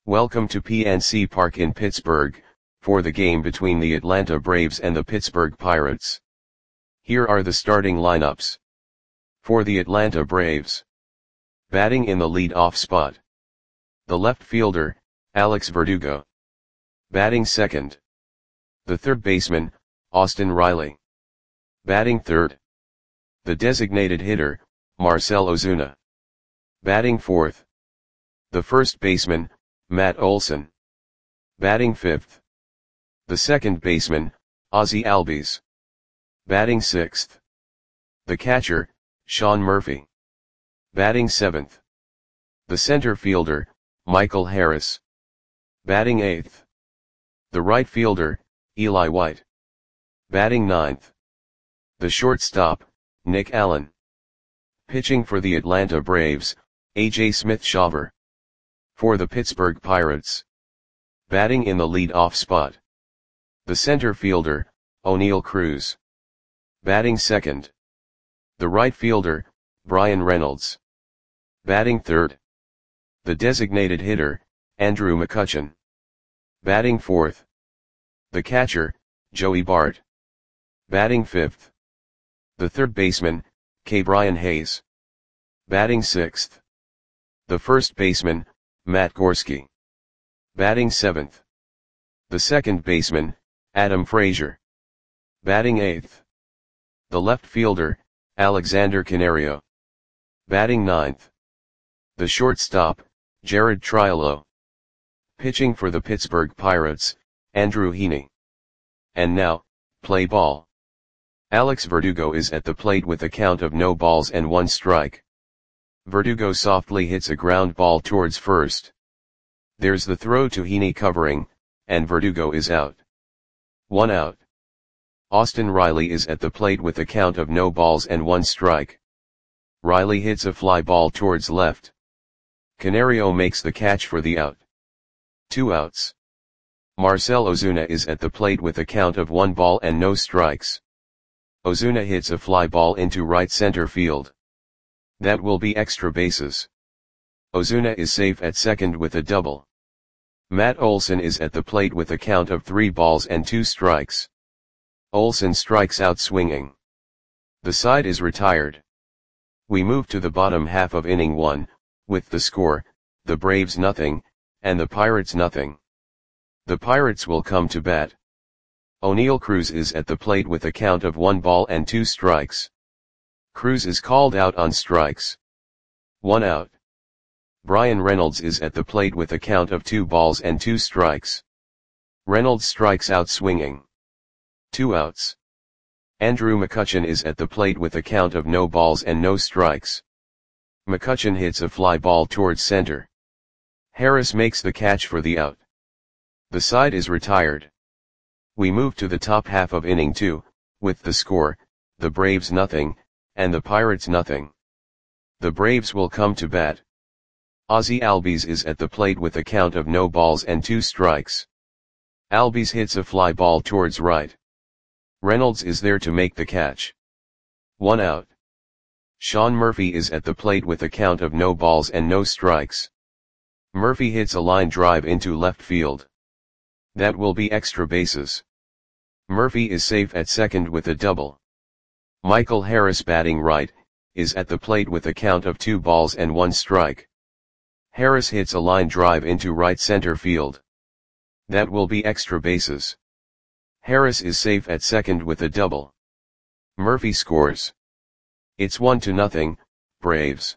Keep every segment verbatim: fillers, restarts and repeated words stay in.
Welcome to P N C Park in Pittsburgh, for the game between the Atlanta Braves and the Pittsburgh Pirates. Here are the starting lineups. For the Atlanta Braves. Batting in the lead-off spot. The left fielder, Alex Verdugo. Batting second. The third baseman, Austin Riley. Batting third. The designated hitter, Marcell Ozuna. Batting fourth. The first baseman, Matt Olson. Batting fifth. The second baseman, Ozzie Albies. Batting sixth. The catcher, Sean Murphy. Batting seventh. The center fielder, Michael Harris. Batting eighth. The right fielder, Eli White. Batting ninth. The shortstop, Nick Allen. Pitching for the Atlanta Braves, A J Smith-Shawver. For the Pittsburgh Pirates. Batting in the lead-off spot. The center fielder, Oneil Cruz. Batting second. The right fielder, Bryan Reynolds. Batting third. The designated hitter, Andrew McCutchen. Batting fourth. The catcher, Joey Bart. Batting fifth. The third baseman, Ke'Bryan Hayes. Batting sixth. The first baseman, Matt Gorski. Batting seventh. The second baseman, Adam Frazier. Batting eighth. The left fielder, Alexander Canario. Batting ninth. The shortstop, Jared Triolo. Pitching for the Pittsburgh Pirates, Andrew Heaney. And now, play ball. Alex Verdugo is at the plate with a count of no balls and one strike. Verdugo softly hits a ground ball towards first. There's the throw to Heaney covering, and Verdugo is out. One out. Austin Riley is at the plate with a count of no balls and one strike. Riley hits a fly ball towards left. Canario makes the catch for the out. Two outs. Marcell Ozuna is at the plate with a count of one ball and no strikes. Ozuna hits a fly ball into right center field. That will be extra bases. Ozuna is safe at second with a double. Matt Olson is at the plate with a count of three balls and two strikes. Olson strikes out swinging. The side is retired. We move to the bottom half of inning one, with the score, the Braves nothing, and the Pirates nothing. The Pirates will come to bat. Oneil Cruz is at the plate with a count of one ball and two strikes. Cruz is called out on strikes. One out. Bryan Reynolds is at the plate with a count of two balls and two strikes. Reynolds strikes out swinging. Two outs. Andrew McCutchen is at the plate with a count of no balls and no strikes. McCutchen hits a fly ball towards center. Harris makes the catch for the out. The side is retired. We move to the top half of inning two, with the score, the Braves nothing, and the Pirates nothing. The Braves will come to bat. Ozzie Albies is at the plate with a count of no balls and two strikes. Albies hits a fly ball towards right. Reynolds is there to make the catch. One out. Sean Murphy is at the plate with a count of no balls and no strikes. Murphy hits a line drive into left field. That will be extra bases. Murphy is safe at second with a double. Michael Harris, batting right, is at the plate with a count of two balls and one strike. Harris hits a line drive into right center field. That will be extra bases. Harris is safe at second with a double. Murphy scores. It's one to nothing, Braves.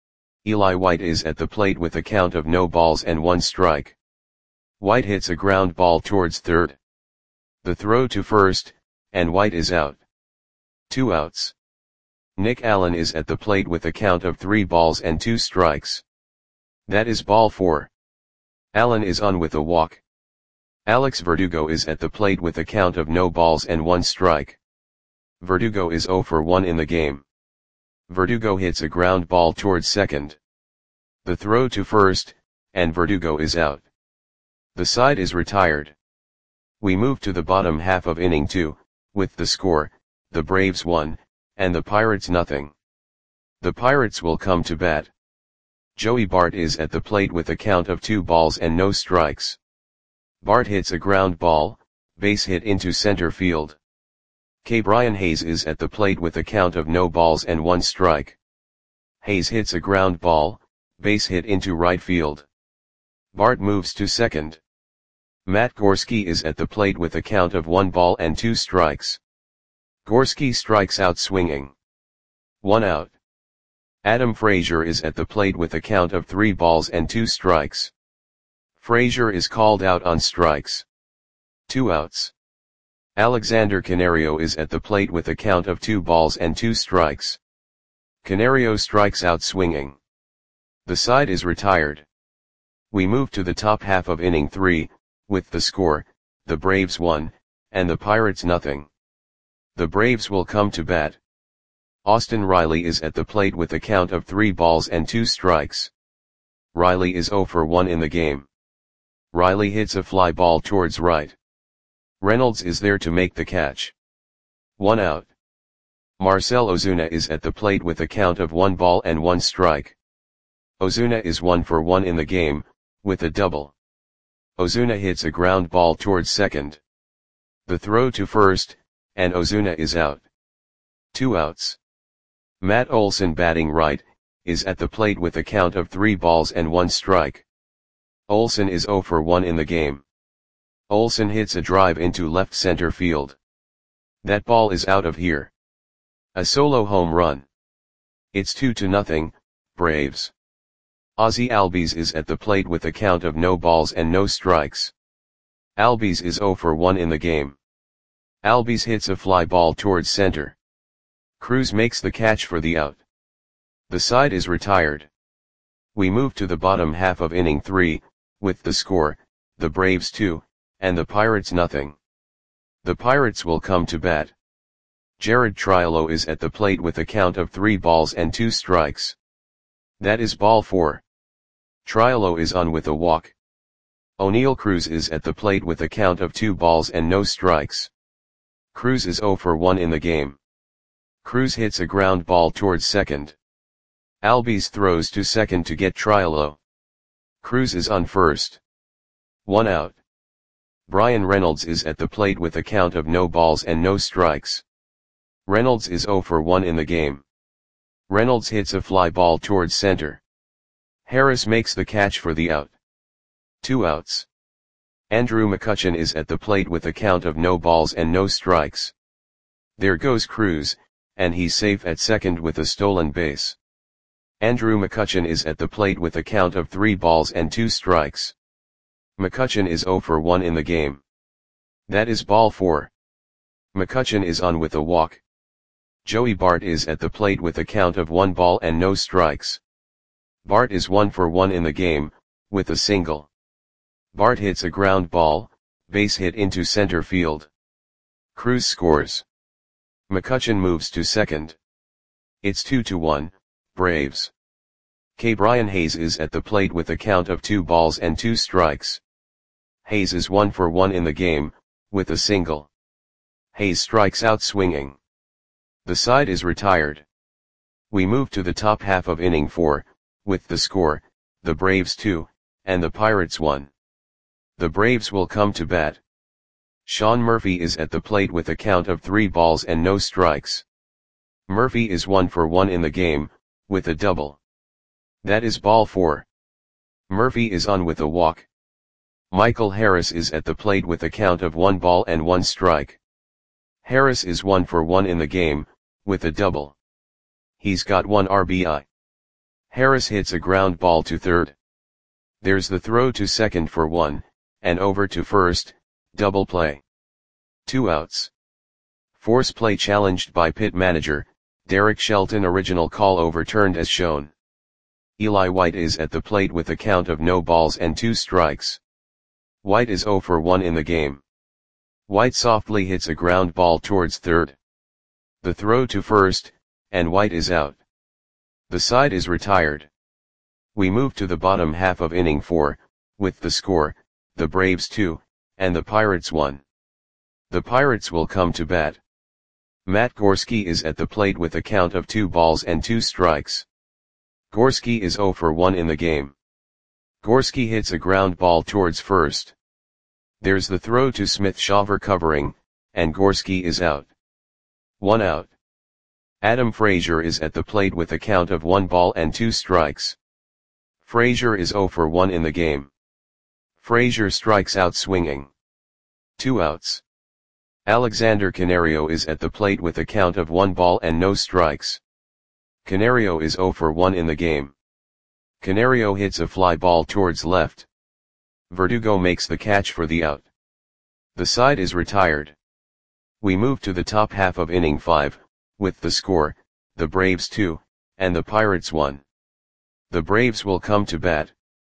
Eli White is at the plate with a count of no balls and one strike. White hits a ground ball towards third. The throw to first, and White is out. Two outs. Nick Allen is at the plate with a count of three balls and two strikes. That is ball four. Allen is on with a walk. Alex Verdugo is at the plate with a count of no balls and one strike. Verdugo is zero for one in the game. Verdugo hits a ground ball towards second. The throw to first, and Verdugo is out. The side is retired. We move to the bottom half of inning two, with the score, the Braves one, and the Pirates nothing. The Pirates will come to bat. Joey Bart is at the plate with a count of two balls and no strikes. Bart hits a ground ball, base hit into center field. Ke'Bryan Hayes is at the plate with a count of no balls and one strike. Hayes hits a ground ball, base hit into right field. Bart moves to second. Matt Gorski is at the plate with a count of one ball and two strikes. Gorski strikes out swinging. One out. Adam Frazier is at the plate with a count of three balls and two strikes. Frazier is called out on strikes. Two outs. Alexander Canario is at the plate with a count of two balls and two strikes. Canario strikes out swinging. The side is retired. We move to the top half of inning three, with the score, the Braves one, and the Pirates nothing. The Braves will come to bat. Austin Riley is at the plate with a count of three balls and two strikes. Riley is oh for one in the game. Riley hits a fly ball towards right. Reynolds is there to make the catch. One out. Marcell Ozuna is at the plate with a count of one ball and one strike. Ozuna is one for one in the game, with a double. Ozuna hits a ground ball towards second. The throw to first, and Ozuna is out. Two outs. Matt Olson, batting right, is at the plate with a count of three balls and one strike. Olson is oh for one in the game. Olson hits a drive into left center field. That ball is out of here. A solo home run. It's two to nothing, Braves. Ozzie Albies is at the plate with a count of no balls and no strikes. Albies is oh for one in the game. Albies hits a fly ball towards center. Cruz makes the catch for the out. The side is retired. We move to the bottom half of inning three, with the score, the Braves two, and the Pirates nothing. The Pirates will come to bat. Jared Triolo is at the plate with a count of three balls and two strikes. That is ball four. Triolo is on with a walk. O'Neal Cruz is at the plate with a count of two balls and no strikes. Cruz is oh for one in the game. Cruz hits a ground ball towards second. Albies throws to second to get Triolo. Cruz is on first. One out. Bryan Reynolds is at the plate with a count of no balls and no strikes. Reynolds is oh for one in the game. Reynolds hits a fly ball towards center. Harris makes the catch for the out. Two outs. Andrew McCutchen is at the plate with a count of no balls and no strikes. There goes Cruz, and he's safe at second with a stolen base. Andrew McCutchen is at the plate with a count of three balls and two strikes. McCutchen is oh for one in the game. That is ball four. McCutchen is on with a walk. Joey Bart is at the plate with a count of one ball and no strikes. Bart is one for one in the game, with a single. Bart hits a ground ball, base hit into center field. Cruz scores. McCutchen moves to second. It's two to one, Braves. Ke'Bryan Hayes is at the plate with a count of two balls and two strikes. Hayes is one for one in the game, with a single. Hayes strikes out swinging. The side is retired. We move to the top half of inning four, with the score, the Braves two, and the Pirates one. The Braves will come to bat. Sean Murphy is at the plate with a count of three balls and no strikes. Murphy is one for one in the game, with a double. That is ball four. Murphy is on with a walk. Michael Harris is at the plate with a count of one ball and one strike. Harris is one for one in the game, with a double. He's got one R B I. Harris hits a ground ball to third. There's the throw to second for one, and over to first, double play. Two outs. Force play challenged by pit manager, Derek Shelton. Original call overturned as shown. Eli White is at the plate with a count of no balls and two strikes. White is oh for one in the game. White softly hits a ground ball towards third. The throw to first, and White is out. The side is retired. We move to the bottom half of inning four, with the score, the Braves two, and the Pirates one. The Pirates will come to bat. Matt Gorski is at the plate with a count of two balls and two strikes. Gorski is zero for one in the game. Gorski hits a ground ball towards first. There's the throw to Smith-Shawver covering, and Gorski is out. One out. Adam Frazier is at the plate with a count of one ball and two strikes. Frazier is zero for one in the game. Frazier strikes out swinging. Two outs. Alexander Canario is at the plate with a count of one ball and no strikes. Canario is zero for one in the game. Canario hits a fly ball towards left. Verdugo makes the catch for the out. The side is retired. We move to the top half of inning five, with the score, the Braves two, and the Pirates one. The Braves will come to bat.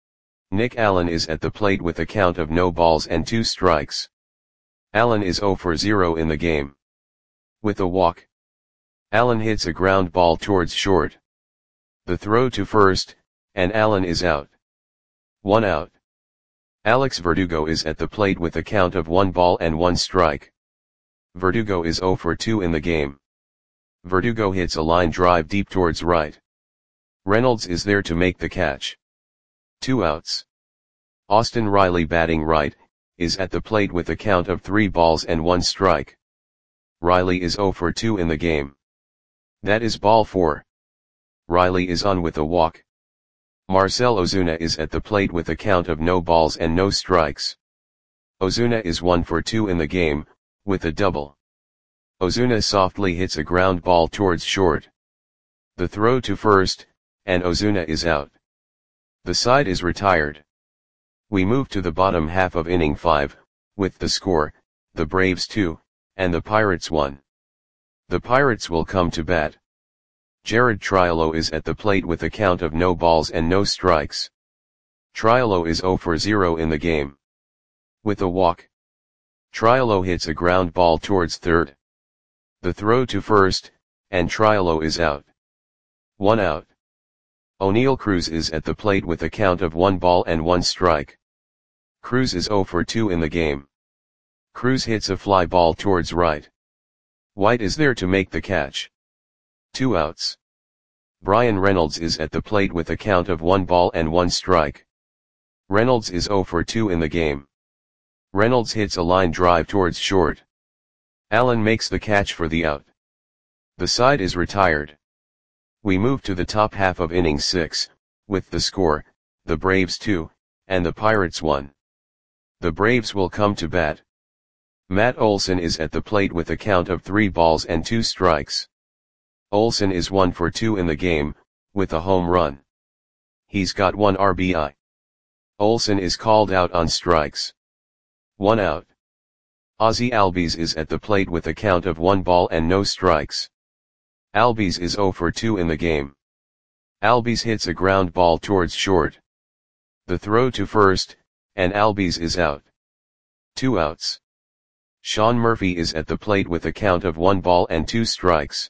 Nick Allen is at the plate with a count of no balls and two strikes. Allen is zero for zero in the game. With a walk. Allen hits a ground ball towards short. The throw to first, and Allen is out. One out. Alex Verdugo is at the plate with a count of one ball and one strike. Verdugo is zero for two in the game. Verdugo hits a line drive deep towards right. Reynolds is there to make the catch. Two outs. Austin Riley, batting right, is at the plate with a count of three balls and one strike. Riley is zero for two in the game. That is ball four. Riley is on with a walk. Marcell Ozuna is at the plate with a count of no balls and no strikes. Ozuna is one for two in the game, with a double. Ozuna softly hits a ground ball towards short. The throw to first, and Ozuna is out. The side is retired. We move to the bottom half of inning five, with the score, the Braves two, and the Pirates one. The Pirates will come to bat. Jared Triolo is at the plate with a count of no balls and no strikes. Triolo is zero for zero in the game. With a walk. Triolo hits a ground ball towards third. The throw to first, and Triolo is out. One out. O'Neal Cruz is at the plate with a count of one ball and one strike. Cruz is zero for two in the game. Cruz hits a fly ball towards right. White is there to make the catch. Two outs. Brian Reynolds is at the plate with a count of one ball and one strike. Reynolds is zero for two in the game. Reynolds hits a line drive towards short. Allen makes the catch for the out. The side is retired. We move to the top half of inning six, with the score, the Braves two, and the Pirates one. The Braves will come to bat. Matt Olson is at the plate with a count of three balls and two strikes. Olson is one for two in the game, with a home run. He's got one R B I. Olson is called out on strikes. One out. Ozzie Albies is at the plate with a count of one ball and no strikes. Albies is zero for two in the game. Albies hits a ground ball towards short. The throw to first, and Albies is out. Two outs. Sean Murphy is at the plate with a count of one ball and two strikes.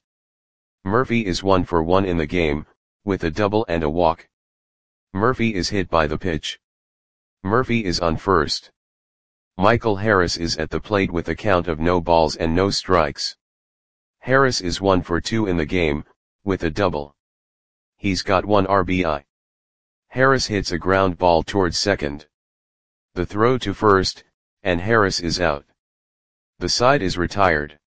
Murphy is one for one in the game, with a double and a walk. Murphy is hit by the pitch. Murphy is on first. Michael Harris is at the plate with a count of no balls and no strikes. Harris is one for two in the game, with a double. He's got one R B I. Harris hits a ground ball towards second. The throw to first, and Harris is out. The side is retired.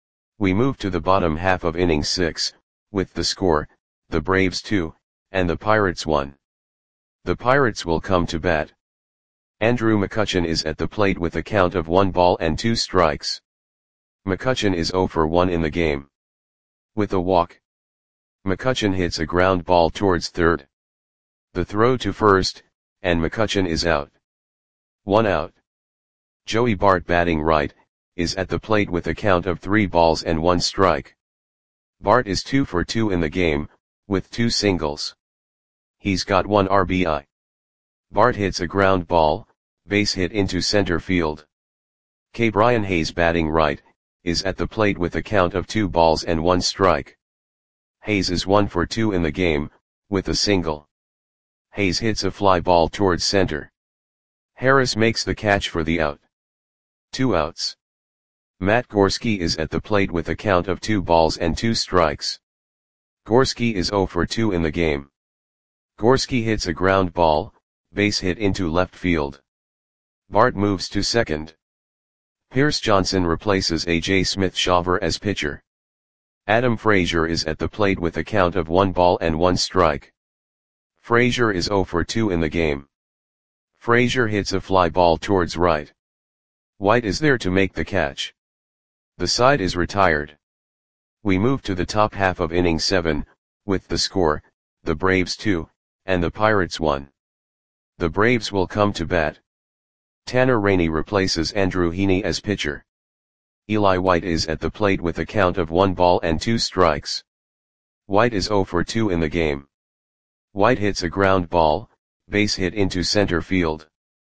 We move to the bottom half of inning six, with the score, the Braves two, and the Pirates one. The Pirates will come to bat. Andrew McCutchen is at the plate with a count of one ball and two strikes. McCutchen is zero for one in the game. With a walk. McCutchen hits a ground ball towards third. The throw to first, and McCutchen is out. One out. Joey Bart, batting right, is at the plate with a count of three balls and one strike. Bart is two for two in the game, with two singles. He's got one R B I. Bart hits a ground ball, base hit into center field. K. Brian Hayes, batting right, is at the plate with a count of two balls and one strike. Hayes is one for two in the game, with a single. Hayes hits a fly ball towards center. Harris makes the catch for the out. Two outs. Matt Gorski is at the plate with a count of two balls and two strikes. Gorski is zero for two in the game. Gorski hits a ground ball, base hit into left field. Bart moves to second. Pierce Johnson replaces A J Smith-Shawver as pitcher. Adam Frazier is at the plate with a count of one ball and one strike. Frazier is zero for two in the game. Frazier hits a fly ball towards right. White is there to make the catch. The side is retired. We move to the top half of inning seven, with the score, the Braves two, and the Pirates one. The Braves will come to bat. Tanner Rainey replaces Andrew Heaney as pitcher. Eli White is at the plate with a count of one ball and two strikes. White is zero for two in the game. White hits a ground ball, base hit into center field.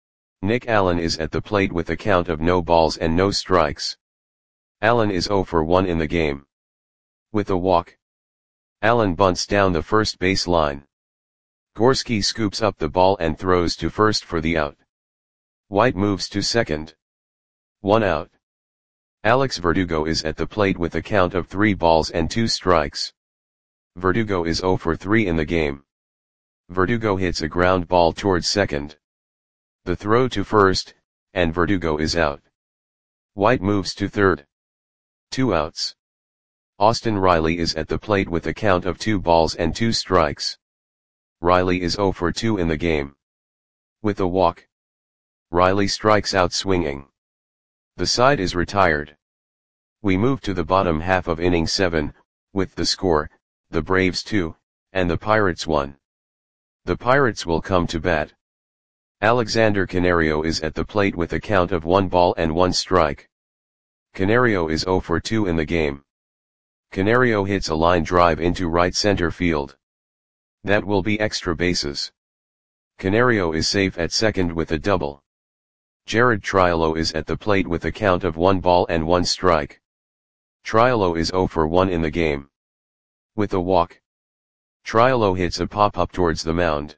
Nick Allen is at the plate with a count of no balls and no strikes. Allen is zero for one in the game. With a walk, Allen bunts down the first base line. Gorski scoops up the ball and throws to first for the out. White moves to second. One out. Alex Verdugo is at the plate with a count of three balls and two strikes. Verdugo is zero for three in the game. Verdugo hits a ground ball towards second. The throw to first, and Verdugo is out. White moves to third. Two outs. Austin Riley is at the plate with a count of two balls and two strikes. Riley is zero for two in the game. With a walk, Riley strikes out swinging. The side is retired. We move to the bottom half of inning seven, with the score, the Braves two, and the Pirates one. The Pirates will come to bat. Alexander Canario is at the plate with a count of one ball and one strike. Canario is zero for two in the game. Canario hits a line drive into right center field. That will be extra bases. Canario is safe at second with a double. Jared Triolo is at the plate with a count of one ball and one strike. Triolo is zero for one in the game. With a walk, Triolo hits a pop-up towards the mound.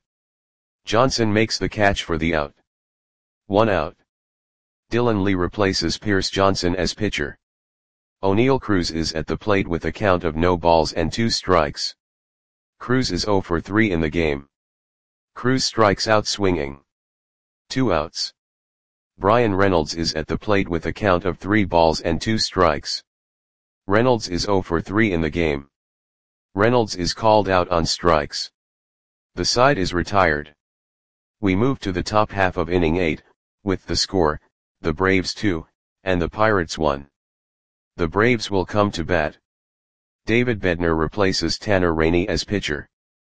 Johnson makes the catch for the out. One out. Dylan Lee replaces Pierce Johnson as pitcher. O'Neal Cruz is at the plate with a count of no balls and two strikes. Cruz is zero for three in the game. Cruz strikes out swinging. Two outs. Brian Reynolds is at the plate with a count of three balls and two strikes. Reynolds is zero for three in the game. Reynolds is called out on strikes. The side is retired. We move to the top half of inning eight, with the score, the Braves two, and the Pirates one. The Braves will come to bat. David Bednar replaces Tanner Rainey as pitcher.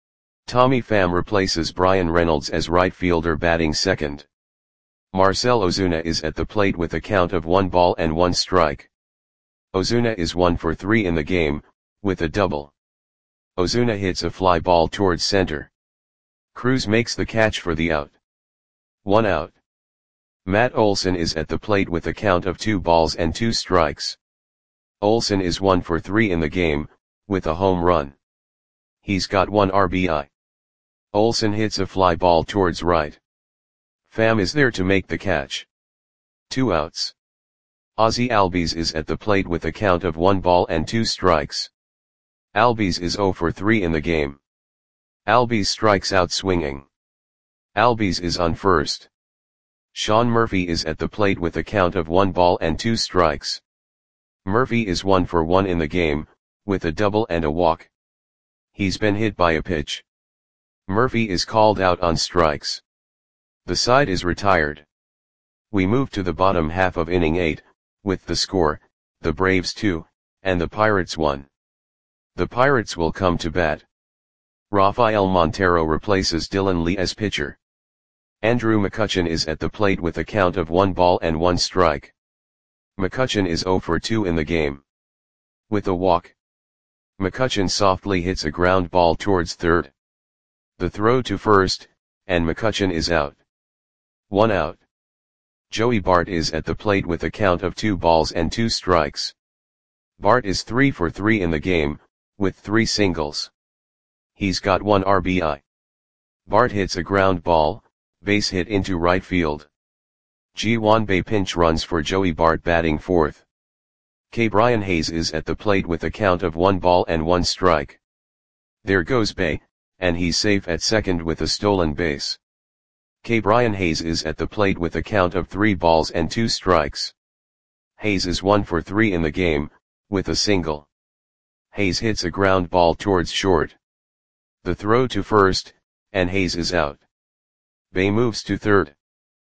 Tommy Pham replaces Brian Reynolds as right fielder batting second. Marcell Ozuna is at the plate with a count of one ball and one strike. Ozuna is one for three in the game, with a double. Ozuna hits a fly ball towards center. Cruz makes the catch for the out. One out. Matt Olson is at the plate with a count of two balls and two strikes. Olson is one for three in the game, with a home run. He's got one R B I. Olson hits a fly ball towards right. Pham is there to make the catch. Two outs. Ozzie Albies is at the plate with a count of one ball and two strikes. Albies is zero for three in the game. Albies strikes out swinging. Albies is on first. Sean Murphy is at the plate with a count of one ball and two strikes. Murphy is one for one in the game, with a double and a walk. He's been hit by a pitch. Murphy is called out on strikes. The side is retired. We move to the bottom half of inning eight, with the score, the Braves two, and the Pirates one. The Pirates will come to bat. Rafael Montero replaces Dylan Lee as pitcher. Andrew McCutchen is at the plate with a count of one ball and one strike. McCutchen is zero for two in the game. With a walk, McCutchen softly hits a ground ball towards third. The throw to first, and McCutchen is out. One out. Joey Bart is at the plate with a count of two balls and two strikes. Bart is three for three in the game, with three singles. He's got one R B I. Bart hits a ground ball, base hit into right field. Ji Hwan Bae pinch runs for Joey Bart batting fourth. K. Brian Hayes is at the plate with a count of one ball and one strike. There goes Bae, and he's safe at second with a stolen base. K. Brian Hayes is at the plate with a count of three balls and two strikes. Hayes is one for three in the game, with a single. Hayes hits a ground ball towards short. The throw to first, and Hayes is out. Bay moves to third.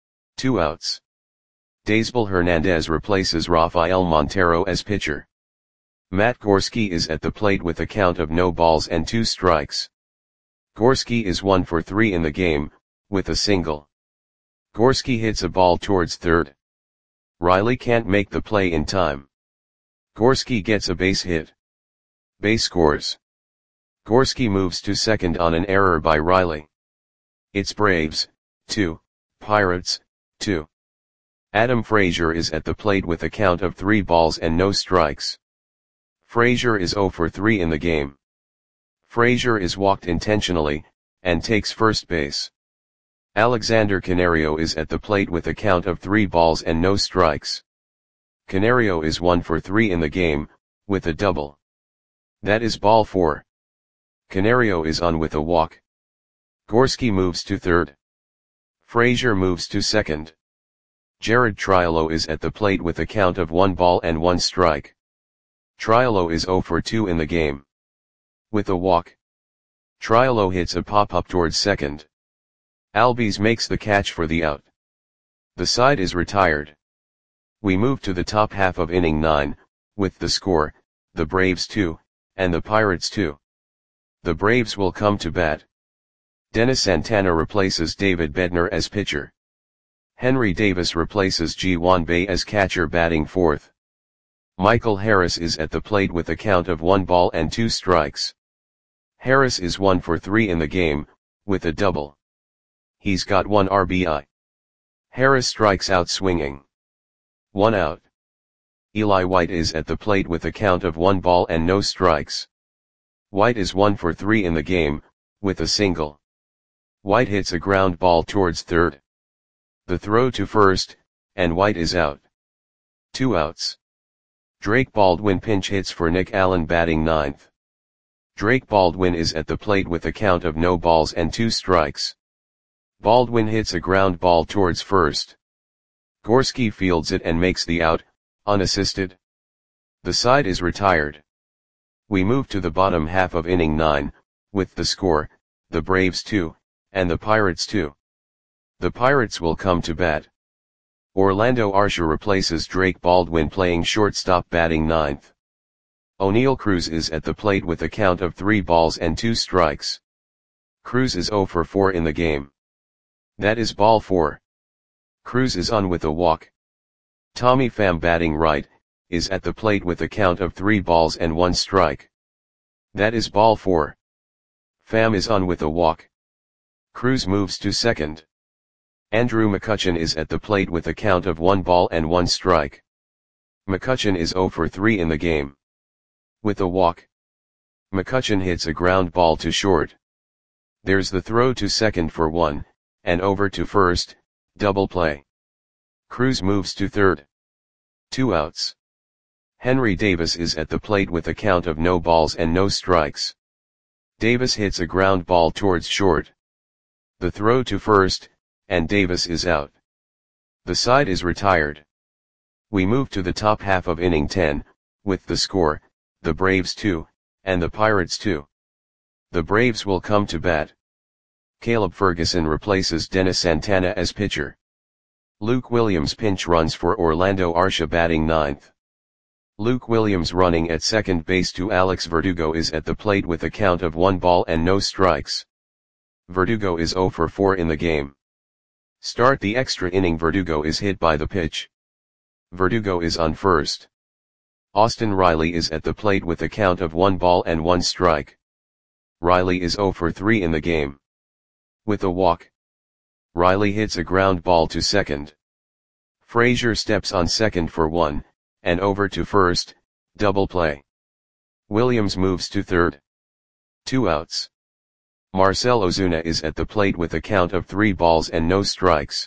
Two outs. Daysbel Hernandez replaces Rafael Montero as pitcher. Matt Gorski is at the plate with a count of no balls and two strikes. Gorski is one for three in the game, with a single. Gorski hits a ball towards third. Riley can't make the play in time. Gorski gets a base hit. Bay scores. Gorski moves to second on an error by Riley. It's Braves, two, Pirates, two. Adam Frazier is at the plate with a count of three balls and no strikes. Frazier is zero for three in the game. Frazier is walked intentionally, and takes first base. Alexander Canario is at the plate with a count of three balls and no strikes. Canario is one for three in the game, with a double. That is ball four. Canario is on with a walk. Gorski moves to third. Frazier moves to second. Jared Triolo is at the plate with a count of one ball and one strike. Triolo is zero for two in the game. With a walk. Triolo hits a pop-up towards second. Albies makes the catch for the out. The side is retired. We move to the top half of inning nine, with the score, the Braves two, and the Pirates two. The Braves will come to bat. Dennis Santana replaces David Bednar as pitcher. Henry Davis replaces Ji Hwan Bae as catcher batting fourth. Michael Harris is at the plate with a count of one ball and two strikes. Harris is one for three in the game, with a double. He's got one R B I. Harris strikes out swinging. One out. Eli White is at the plate with a count of one ball and no strikes. White is one for three in the game, with a single. White hits a ground ball towards third. The throw to first, and White is out. Two outs. Drake Baldwin pinch hits for Nick Allen batting ninth. Drake Baldwin is at the plate with a count of no balls and two strikes. Baldwin hits a ground ball towards first. Gorski fields it and makes the out, unassisted. The side is retired. We move to the bottom half of inning nine, with the score, the Braves two, and the Pirates two. The Pirates will come to bat. Orlando Arcia replaces Drake Baldwin playing shortstop batting ninth. O'Neal Cruz is at the plate with a count of three balls and two strikes. Cruz is zero for four in the game. That is ball four. Cruz is on with a walk. Tommy Pham batting right, is at the plate with a count of three balls and one strike. That is ball four. Pham is on with a walk. Cruz moves to second. Andrew McCutchen is at the plate with a count of one ball and one strike. McCutchen is zero for three in the game. With a walk. McCutchen hits a ground ball to short. There's the throw to second for one, and over to first, double play. Cruz moves to third. Two outs. Henry Davis is at the plate with a count of no balls and no strikes. Davis hits a ground ball towards short. The throw to first, and Davis is out. The side is retired. We move to the top half of inning ten, with the score, the Braves two, and the Pirates two. The Braves will come to bat. Caleb Ferguson replaces Dennis Santana as pitcher. Luke Williams pinch runs for Orlando Arcia batting ninth. Luke Williams running at second base to Alex Verdugo is at the plate with a count of one ball and no strikes. Verdugo is zero for four in the game. Start the extra inning. Verdugo is hit by the pitch. Verdugo is on first. Austin Riley is at the plate with a count of one ball and one strike. Riley is zero for three in the game. With a walk. Riley hits a ground ball to second. Frazier steps on second for one, and over to first, double play. Williams moves to third. Two outs. Marcell Ozuna is at the plate with a count of three balls and no strikes.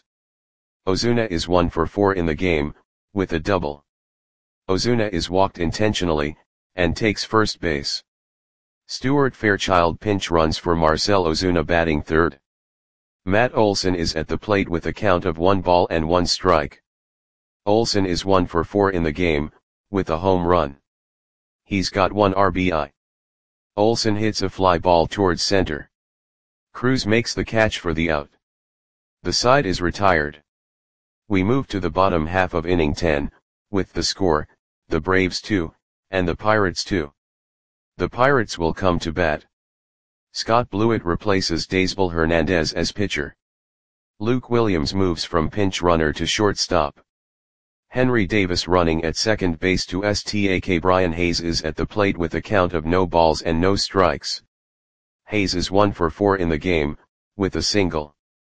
Ozuna is one for four in the game, with a double. Ozuna is walked intentionally, and takes first base. Stuart Fairchild pinch runs for Marcell Ozuna batting third. Matt Olson is at the plate with a count of one ball and one strike. Olson is one for four in the game, with a home run. He's got one R B I. Olson hits a fly ball towards center. Cruz makes the catch for the out. The side is retired. We move to the bottom half of inning ten, with the score, the Braves two, and the Pirates two. The Pirates will come to bat. Scott Blewett replaces Daysbel Hernandez as pitcher. Luke Williams moves from pinch runner to shortstop. Henry Davis running at second base to stack. Brian Hayes is at the plate with a count of no balls and no strikes. Hayes is one for four in the game, with a single.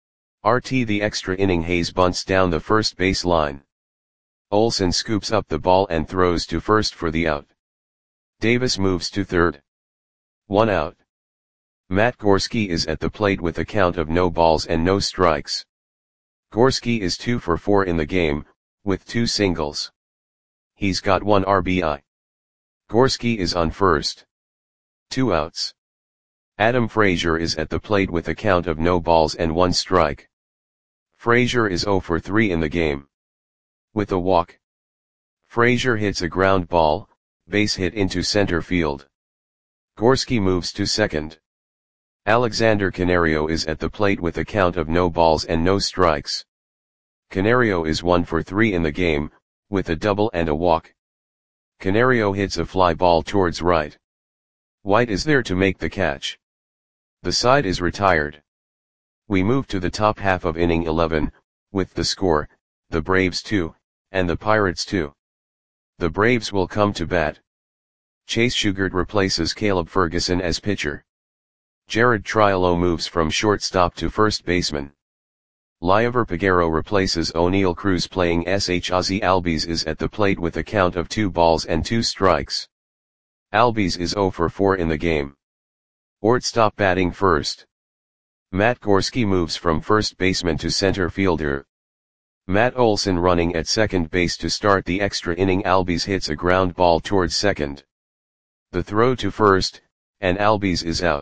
R T the extra inning. Hayes bunts down the first base line. Olson scoops up the ball and throws to first for the out. Davis moves to third. One out. Matt Gorski is at the plate with a count of no balls and no strikes. Gorski is two for four in the game, with two singles. He's got one R B I. Gorski is on first. Two outs. Adam Frazier is at the plate with a count of no balls and one strike. Frazier is zero for three in the game. With a walk. Frazier hits a ground ball, base hit into center field. Gorski moves to second. Alexander Canario is at the plate with a count of no balls and no strikes. Canario is one for three in the game, with a double and a walk. Canario hits a fly ball towards right. White is there to make the catch. The side is retired. We move to the top half of inning eleven, with the score, the Braves two, and the Pirates two. The Braves will come to bat. Chase Shugart replaces Caleb Ferguson as pitcher. Jared Triolo moves from shortstop to first baseman. Liover Peguero replaces O'Neal Cruz. Playing S H Ozzy Albies is at the plate with a count of two balls and two strikes. Albies is zero for four in the game. Ortstop batting first. Matt Gorski moves from first baseman to center fielder. Matt Olson running at second base to start the extra inning. Albies hits a ground ball towards second. The throw to first, and Albies is out.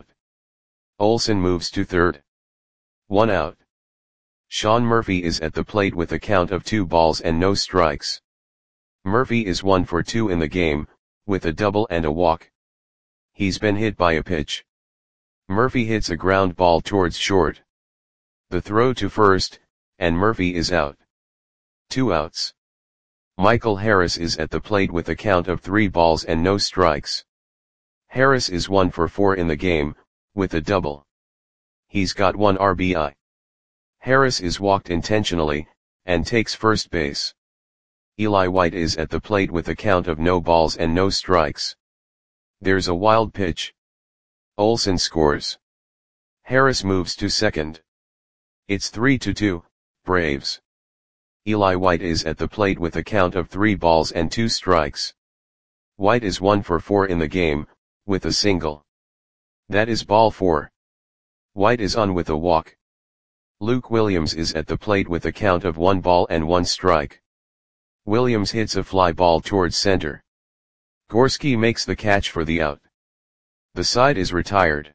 Olson moves to third. One out. Sean Murphy is at the plate with a count of two balls and no strikes. Murphy is one for two in the game, with a double and a walk. He's been hit by a pitch. Murphy hits a ground ball towards short. The throw to first, and Murphy is out. Two outs. Michael Harris is at the plate with a count of three balls and no strikes. Harris is one for four in the game, with a double. He's got one R B I. Harris is walked intentionally, and takes first base. Eli White is at the plate with a count of no balls and no strikes. There's a wild pitch. Olson scores. Harris moves to second. It's three to two, Braves. Eli White is at the plate with a count of three balls and two strikes. White is one for four in the game, with a single. That is ball four. White is on with a walk. Luke Williams is at the plate with a count of one ball and one strike. Williams hits a fly ball towards center. Gorski makes the catch for the out. The side is retired.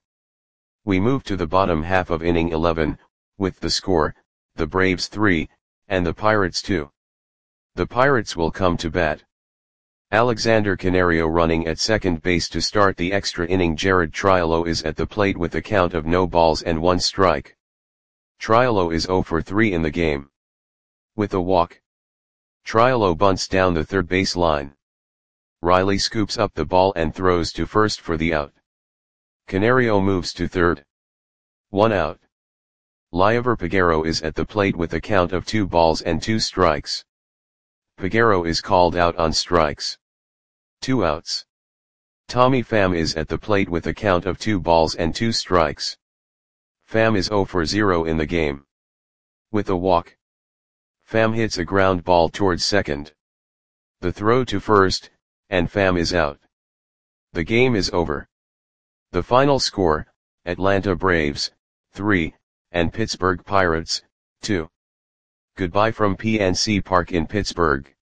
We move to the bottom half of inning eleven, with the score, the Braves three, and the Pirates two. The Pirates will come to bat. Alexander Canario running at second base to start the extra inning. Jared Triolo is at the plate with a count of no balls and one strike. Triolo is zero for three in the game. With a walk. Triolo bunts down the third base line. Riley scoops up the ball and throws to first for the out. Canario moves to third. One out. Liover Peguero is at the plate with a count of two balls and two strikes. Peguero is called out on strikes. Two outs. Tommy Pham is at the plate with a count of two balls and two strikes. Pham is zero for zero in the game. With a walk. Pham hits a ground ball towards second. The throw to first, and Pham is out. The game is over. The final score, Atlanta Braves, three, and Pittsburgh Pirates, two. Goodbye from P N C Park in Pittsburgh.